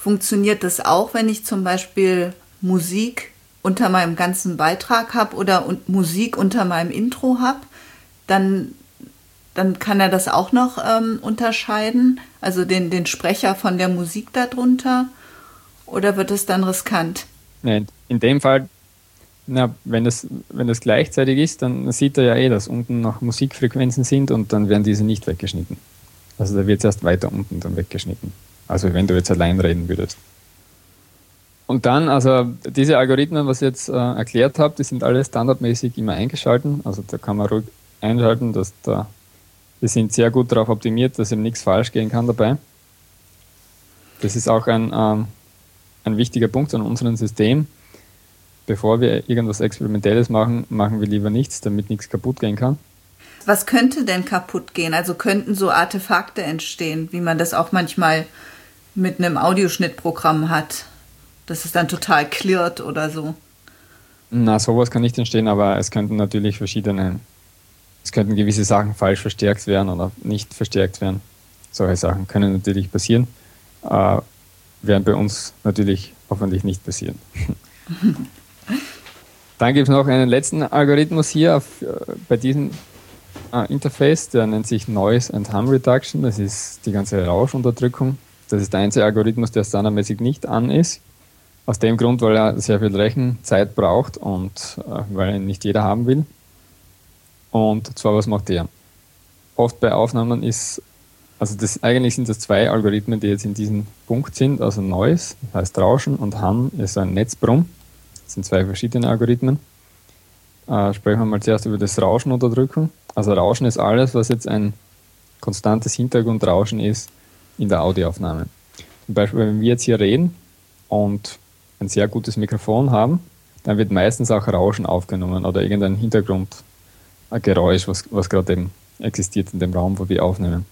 A: Funktioniert das auch, wenn ich zum Beispiel Musik unter meinem ganzen Beitrag habe oder Musik unter meinem Intro habe? Dann kann er das auch noch unterscheiden, also den Sprecher von der Musik darunter, oder wird es dann riskant?
B: Nein, in dem Fall, wenn das gleichzeitig ist, dann sieht er ja dass unten noch Musikfrequenzen sind und dann werden diese nicht weggeschnitten. Also da wird es erst weiter unten dann weggeschnitten. Also wenn du jetzt allein reden würdest. Und dann, also diese Algorithmen, was ich jetzt erklärt habe, die sind alle standardmäßig immer eingeschalten. Also da kann man ruhig einschalten, die sind sehr gut darauf optimiert, dass eben nichts falsch gehen kann dabei. Das ist auch ein wichtiger Punkt an unserem System. Bevor wir irgendwas Experimentelles machen, machen wir lieber nichts, damit nichts kaputt gehen kann.
A: Was könnte denn kaputt gehen? Also könnten so Artefakte entstehen, wie man das auch manchmal mit einem Audioschnittprogramm hat, dass es dann total klirrt oder so?
B: Na, sowas kann nicht entstehen, aber es könnten natürlich gewisse Sachen falsch verstärkt werden oder nicht verstärkt werden. Solche Sachen können natürlich passieren, werden bei uns natürlich hoffentlich nicht passieren. Dann gibt es noch einen letzten Algorithmus hier bei diesem Interface, der nennt sich Noise and Hum Reduction. Das ist die ganze Rauschunterdrückung. Das ist der einzige Algorithmus, der standardmäßig nicht an ist. Aus dem Grund, weil er sehr viel Rechenzeit braucht und weil ihn nicht jeder haben will. Und zwar, was macht der? Oft bei Aufnahmen eigentlich sind das zwei Algorithmen, die jetzt in diesem Punkt sind. Also Noise, das heißt Rauschen, und Hum ist ein Netzbrumm. Das sind zwei verschiedene Algorithmen. Sprechen wir mal zuerst über das Rauschenunterdrückung. Also Rauschen ist alles, was jetzt ein konstantes Hintergrundrauschen ist in der Audioaufnahme. Zum Beispiel, wenn wir jetzt hier reden und ein sehr gutes Mikrofon haben, dann wird meistens auch Rauschen aufgenommen oder irgendein Hintergrundgeräusch, was gerade eben existiert in dem Raum, wo wir aufnehmen.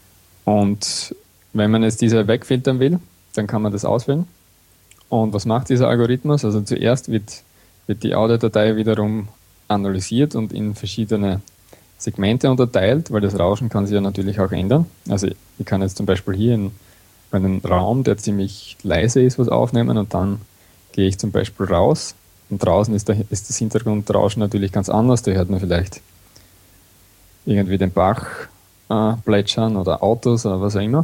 B: Und wenn man jetzt diese wegfiltern will, dann kann man das auswählen. Und was macht dieser Algorithmus? Also zuerst wird die Audiodatei wiederum analysiert und in verschiedene Segmente unterteilt, weil das Rauschen kann sich ja natürlich auch ändern. Also ich kann jetzt zum Beispiel hier bei einem Raum, der ziemlich leise ist, was aufnehmen und dann gehe ich zum Beispiel raus und draußen ist das Hintergrundrauschen natürlich ganz anders. Da hört man vielleicht irgendwie den Bach plätschern oder Autos oder was auch immer.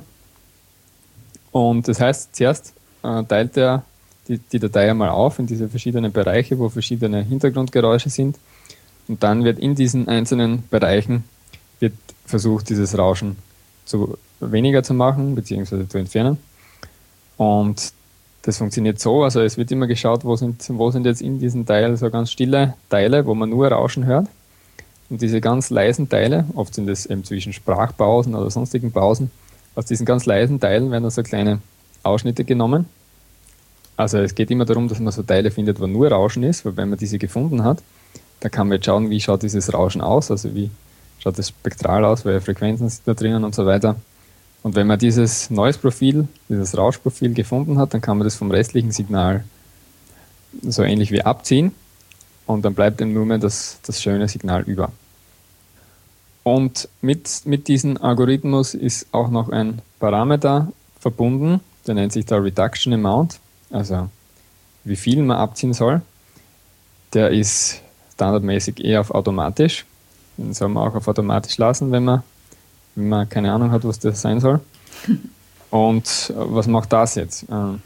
B: Und das heißt, zuerst teilt er die Datei einmal auf in diese verschiedenen Bereiche, wo verschiedene Hintergrundgeräusche sind. Und dann wird in diesen einzelnen Bereichen versucht, dieses Rauschen weniger zu machen, beziehungsweise zu entfernen. Und das funktioniert so, also es wird immer geschaut, wo sind jetzt in diesem Teil so ganz stille Teile, wo man nur Rauschen hört. Und diese ganz leisen Teile, oft sind es eben zwischen Sprachpausen oder sonstigen Pausen, aus diesen ganz leisen Teilen werden so kleine Ausschnitte genommen. Also es geht immer darum, dass man so Teile findet, wo nur Rauschen ist, weil wenn man diese gefunden hat, dann kann man jetzt schauen, wie schaut dieses Rauschen aus, also wie schaut das spektral aus, welche Frequenzen sind da drinnen und so weiter. Und wenn man dieses Noise-Profil, dieses Rauschprofil gefunden hat, dann kann man das vom restlichen Signal so ähnlich wie abziehen und dann bleibt eben nur mehr das schöne Signal über. Und mit diesem Algorithmus ist auch noch ein Parameter verbunden, der nennt sich der Reduction Amount, also wie viel man abziehen soll. Der ist standardmäßig eher auf automatisch. Den soll man auch auf automatisch lassen, wenn man keine Ahnung hat, was das sein soll. Und was macht das jetzt?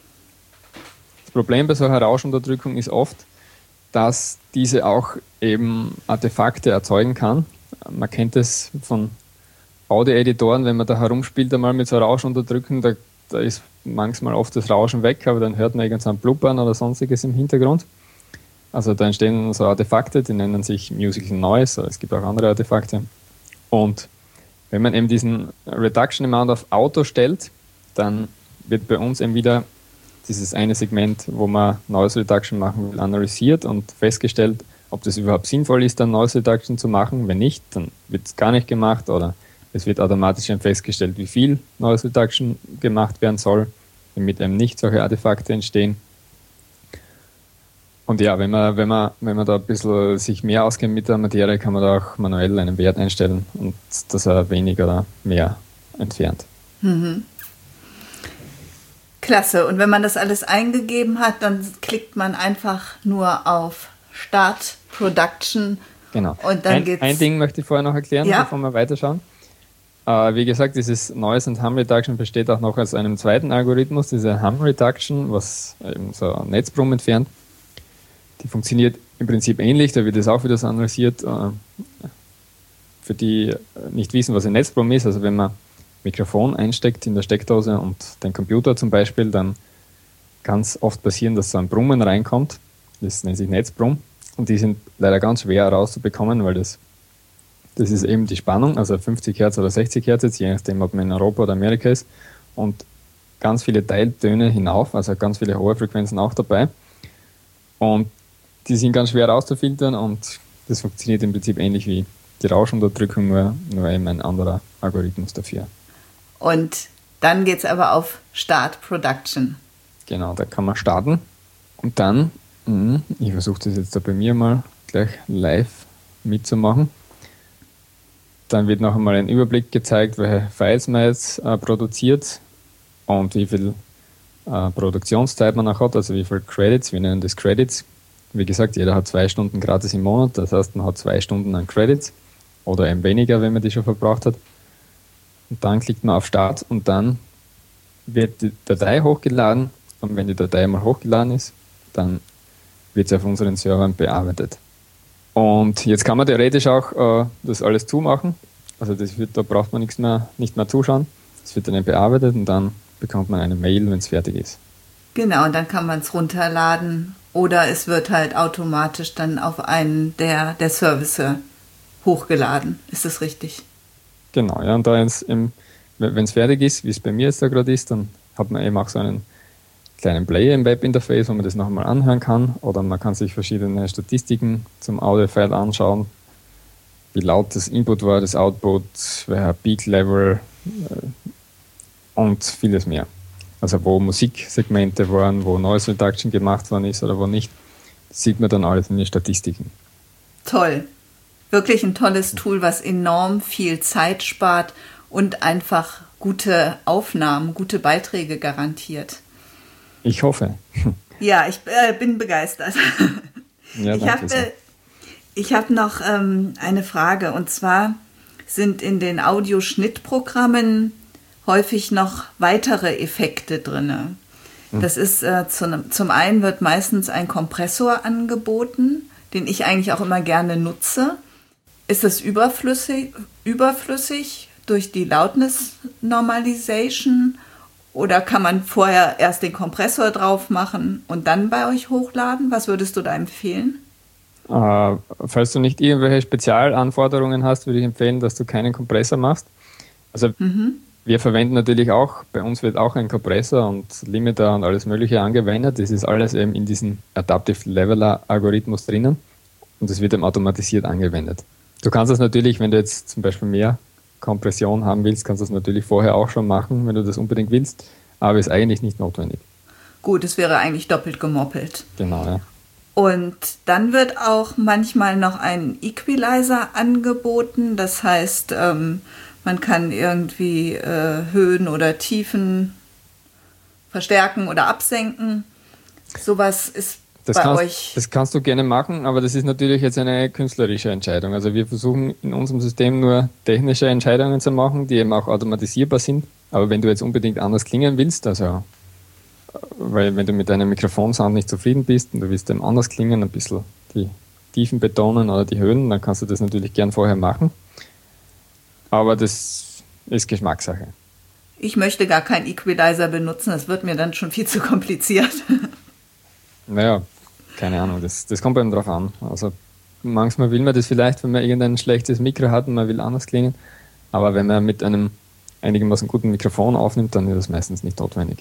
B: Das Problem bei solcher Rauschunterdrückung ist oft, dass diese auch eben Artefakte erzeugen kann. Man kennt es von Audio-Editoren, wenn man da herumspielt einmal mit so Rauschunterdrücken, da ist manchmal oft das Rauschen weg, aber dann hört man irgendein Blubbern oder sonstiges im Hintergrund. Also da entstehen so Artefakte, die nennen sich Musical Noise, es gibt auch andere Artefakte. Und wenn man eben diesen Reduction Amount auf Auto stellt, dann wird bei uns eben wieder dieses eine Segment, wo man Noise Reduction machen will, analysiert und festgestellt, ob das überhaupt sinnvoll ist, dann Noise Reduction zu machen. Wenn nicht, dann wird es gar nicht gemacht oder es wird automatisch dann festgestellt, wie viel Noise Reduction gemacht werden soll, damit eben nicht solche Artefakte entstehen. Und ja, wenn man da ein bisschen sich mehr auskennt mit der Materie, kann man da auch manuell einen Wert einstellen und dass er weniger oder mehr entfernt.
A: Mhm. klasse. Und wenn man das alles eingegeben hat, dann klickt man einfach nur auf Start Production.
B: Genau.
A: Und dann geht's.
B: Ein Ding möchte ich vorher noch erklären,
A: Ja.
B: bevor wir weiterschauen. Wie gesagt, dieses Noise and Hum Reduction besteht auch noch aus einem zweiten Algorithmus, diese Hum Reduction, was eben so ein Netzbrummen entfernt. Die funktioniert im Prinzip ähnlich, da wird es auch wieder so analysiert. Für die nicht wissen, was ein Netzbrummen ist, also wenn man Mikrofon einsteckt in der Steckdose und den Computer zum Beispiel, dann kann es oft passieren, dass so ein Brummen reinkommt. Das nennt sich Netzbrumm. Und die sind leider ganz schwer herauszubekommen, weil das ist eben die Spannung, also 50 Hertz oder 60 Hertz, jetzt, je nachdem, ob man in Europa oder Amerika ist. Und ganz viele Teiltöne hinauf, also ganz viele hohe Frequenzen auch dabei. Und die sind ganz schwer rauszufiltern und das funktioniert im Prinzip ähnlich wie die Rauschunterdrückung, nur eben ein anderer Algorithmus dafür.
A: Und dann geht es aber auf Start Production.
B: Genau, da kann man starten. Und dann, ich versuche das jetzt da bei mir mal gleich live mitzumachen. Dann wird noch einmal ein Überblick gezeigt, welche Files man jetzt produziert und wie viel Produktionszeit man auch hat, also wie viel Credits, wir nennen das Credits. Wie gesagt, jeder hat 2 Stunden gratis im Monat, das heißt, man hat 2 Stunden an Credits oder eben weniger, wenn man die schon verbraucht hat. Und dann klickt man auf Start und dann wird die Datei hochgeladen und wenn die Datei mal hochgeladen ist, dann wird sie auf unseren Servern bearbeitet. Und jetzt kann man theoretisch auch das alles zumachen. Also da braucht man nicht mehr zuschauen. Es wird dann bearbeitet und dann bekommt man eine Mail, wenn es fertig ist.
A: Genau, und dann kann man es runterladen oder es wird halt automatisch dann auf einen der Service hochgeladen. Ist das richtig?
B: Genau, ja. Und da wenn es fertig ist, wie es bei mir jetzt da gerade ist, dann hat man eben auch so einen kleinen Player im Webinterface, wo man das noch einmal anhören kann, oder man kann sich verschiedene Statistiken zum Audio-File anschauen, wie laut das Input war, das Output, welcher Peak-Level und vieles mehr. Also wo Musiksegmente waren, wo Noise Reduction gemacht worden ist oder wo nicht, das sieht man dann alles in den Statistiken.
A: Toll. Wirklich ein tolles Tool, was enorm viel Zeit spart und einfach gute Aufnahmen, gute Beiträge garantiert.
B: Ich hoffe.
A: Ja, ich bin begeistert.
B: Ja,
A: ich habe noch eine Frage, und zwar sind in den Audioschnittprogrammen häufig noch weitere Effekte drin. Das ist zum einen wird meistens ein Kompressor angeboten, den ich eigentlich auch immer gerne nutze. Ist das überflüssig durch die Loudness Normalization? Oder kann man vorher erst den Kompressor drauf machen und dann bei euch hochladen? Was würdest du da empfehlen?
B: Falls du nicht irgendwelche Spezialanforderungen hast, würde ich empfehlen, dass du keinen Kompressor machst. Also wir verwenden natürlich auch, bei uns wird auch ein Kompressor und Limiter und alles Mögliche angewendet. Das ist alles eben in diesem Adaptive Leveler Algorithmus drinnen und das wird eben automatisiert angewendet. Du kannst das natürlich, wenn du jetzt zum Beispiel mehr Kompression haben willst, kannst du das natürlich vorher auch schon machen, wenn du das unbedingt willst, aber ist eigentlich nicht notwendig.
A: Gut, es wäre eigentlich doppelt gemoppelt.
B: Genau, ja.
A: Und dann wird auch manchmal noch ein Equalizer angeboten, das heißt, man kann irgendwie Höhen oder Tiefen verstärken oder absenken. Sowas ist euch. Das
B: kannst du gerne machen, aber das ist natürlich jetzt eine künstlerische Entscheidung. Also wir versuchen in unserem System nur technische Entscheidungen zu machen, die eben auch automatisierbar sind. Aber wenn du jetzt unbedingt anders klingen willst, also weil wenn du mit deinem Mikrofonsound nicht zufrieden bist und du willst eben anders klingen, ein bisschen die Tiefen betonen oder die Höhen, dann kannst du das natürlich gern vorher machen. Aber das ist Geschmackssache.
A: Ich möchte gar keinen Equalizer benutzen, das wird mir dann schon viel zu kompliziert.
B: Naja, keine Ahnung, das kommt einem drauf an. Also manchmal will man das vielleicht, wenn man irgendein schlechtes Mikro hat und man will anders klingen, aber wenn man mit einem einigermaßen guten Mikrofon aufnimmt, dann ist das meistens nicht notwendig.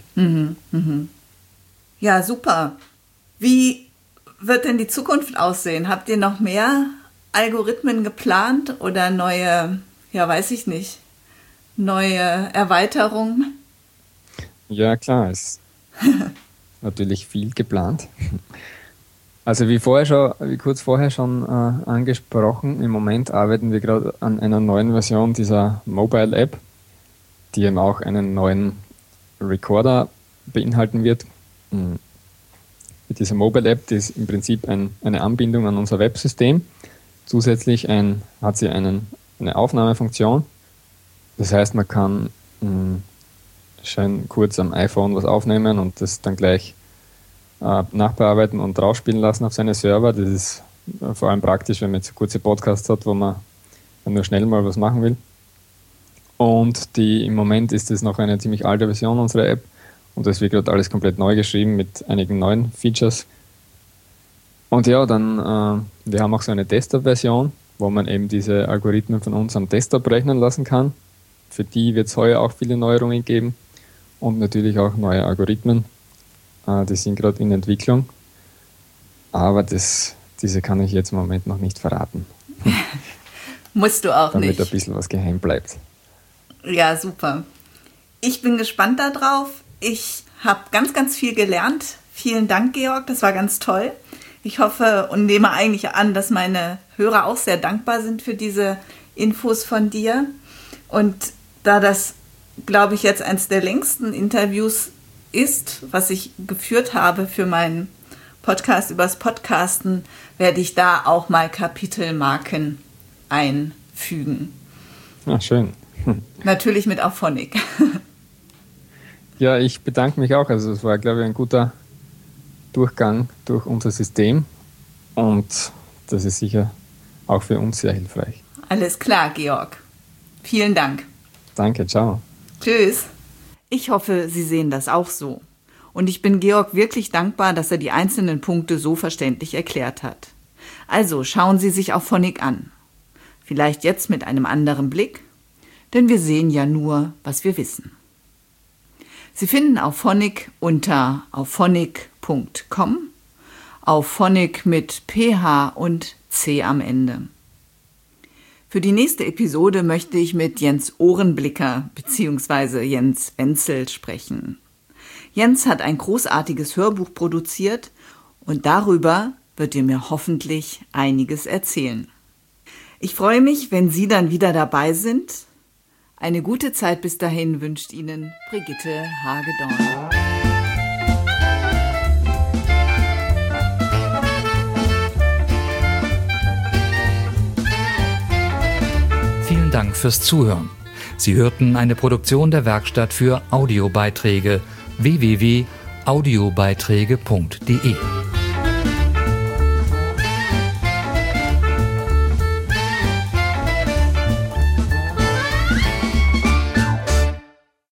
A: Ja, super. Wie wird denn die Zukunft aussehen? Habt ihr noch mehr Algorithmen geplant oder neue, weiß ich nicht, neue Erweiterungen?
B: Ja, klar, ist natürlich viel geplant. Also wie kurz vorher schon angesprochen, im Moment arbeiten wir gerade an einer neuen Version dieser Mobile App, die eben auch einen neuen Recorder beinhalten wird. Mit dieser Mobile App, die ist im Prinzip eine Anbindung an unser Websystem. Zusätzlich hat sie eine Aufnahmefunktion. Das heißt, man kann schön kurz am iPhone was aufnehmen und das dann gleich nachbearbeiten und draufspielen lassen auf seine Server. Das ist vor allem praktisch, wenn man jetzt kurze Podcasts hat, wo man nur schnell mal was machen will. Und im Moment ist das noch eine ziemlich alte Version unserer App und das wird gerade alles komplett neu geschrieben mit einigen neuen Features. Und ja, dann wir haben auch so eine Desktop-Version, wo man eben diese Algorithmen von uns am Desktop rechnen lassen kann. Für die wird es heuer auch viele Neuerungen geben und natürlich auch neue Algorithmen. Die sind gerade in Entwicklung, aber diese kann ich jetzt im Moment noch nicht verraten.
A: Musst du auch
B: damit
A: nicht.
B: Damit ein bisschen was geheim bleibt.
A: Ja, super. Ich bin gespannt darauf. Ich habe ganz, ganz viel gelernt. Vielen Dank, Georg, das war ganz toll. Ich hoffe und nehme eigentlich an, dass meine Hörer auch sehr dankbar sind für diese Infos von dir. Und da das, glaube ich, jetzt eines der längsten Interviews ist, was ich geführt habe für meinen Podcast übers Podcasten, werde ich da auch mal Kapitelmarken einfügen.
B: Ah, schön.
A: Natürlich mit Auphonic.
B: Ja, ich bedanke mich auch. Also es war, glaube ich, ein guter Durchgang durch unser System und das ist sicher auch für uns sehr hilfreich.
A: Alles klar, Georg. Vielen Dank.
B: Danke, ciao.
A: Tschüss. Ich hoffe, Sie sehen das auch so. Und ich bin Georg wirklich dankbar, dass er die einzelnen Punkte so verständlich erklärt hat. Also schauen Sie sich Auphonic an. Vielleicht jetzt mit einem anderen Blick, denn wir sehen ja nur, was wir wissen. Sie finden Auphonic unter auphonic.com, Auphonic mit PH und C am Ende. Für die nächste Episode möchte ich mit Jens Ohrenblicker bzw. Jens Wenzel sprechen. Jens hat ein großartiges Hörbuch produziert und darüber wird er mir hoffentlich einiges erzählen. Ich freue mich, wenn Sie dann wieder dabei sind. Eine gute Zeit bis dahin wünscht Ihnen Brigitte Hagedorn.
C: Vielen Dank fürs Zuhören. Sie hörten eine Produktion der Werkstatt für Audiobeiträge www.audiobeiträge.de